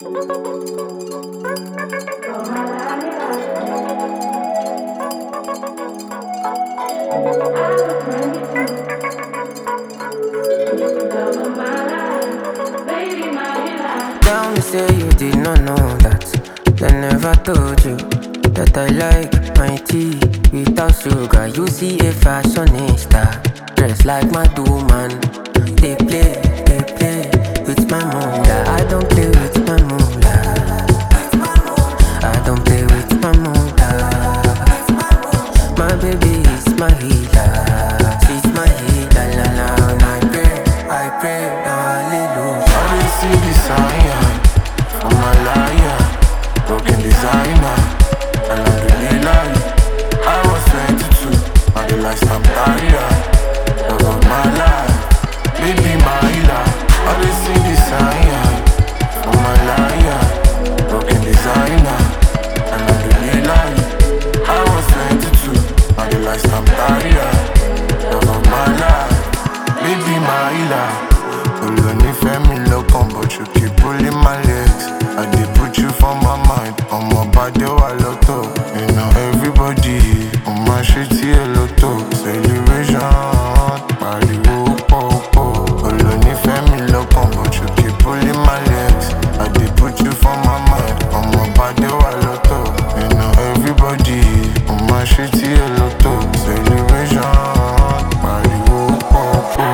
Tell me say you did not know that. They never told you that I like my tea without sugar. You see a fashionista dressed like my man. They play with my moolah. I don't play with my moolah. I don't play with my moolah. My baby is my healer. She's my healer. La la. And I pray, hallelujah. I didn't see the sign for my liar, broken designer, and I really lie. I was 22, now the lifetime tired. Love of my life, baby my healer. I didn't see the sign for my liar, broken designer, and I really lie. I was 22, now the lifetime tired. Love of my life, baby my healer. Olunife mi lọ́kàn, but you keep pulling my legs. I dey put you for my mind. Ọmọ bàdé wà lọ́tọ̀. You know everybody, ọmọ ṣe tí ẹ lọ́tọ̀. Celebration, pariwo pọ̀pọ̀. Olunife mi lọ́kàn, but you keep pulling my legs. I dey put you for my mind. Ọmọ bàdé wà lọ́tọ̀. You know everybody, ọmọ ṣe tí ẹ lọ́tọ̀. Celebration, pariwo pọ̀pọ̀.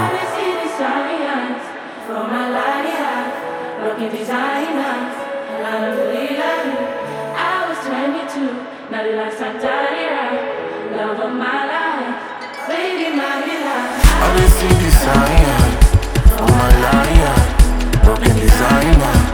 Broken designers, and I don't believe like you. I was 22, now the lifetime tired. Love of my life, baby, my life. I didn't see the sign for my liar, broken designer.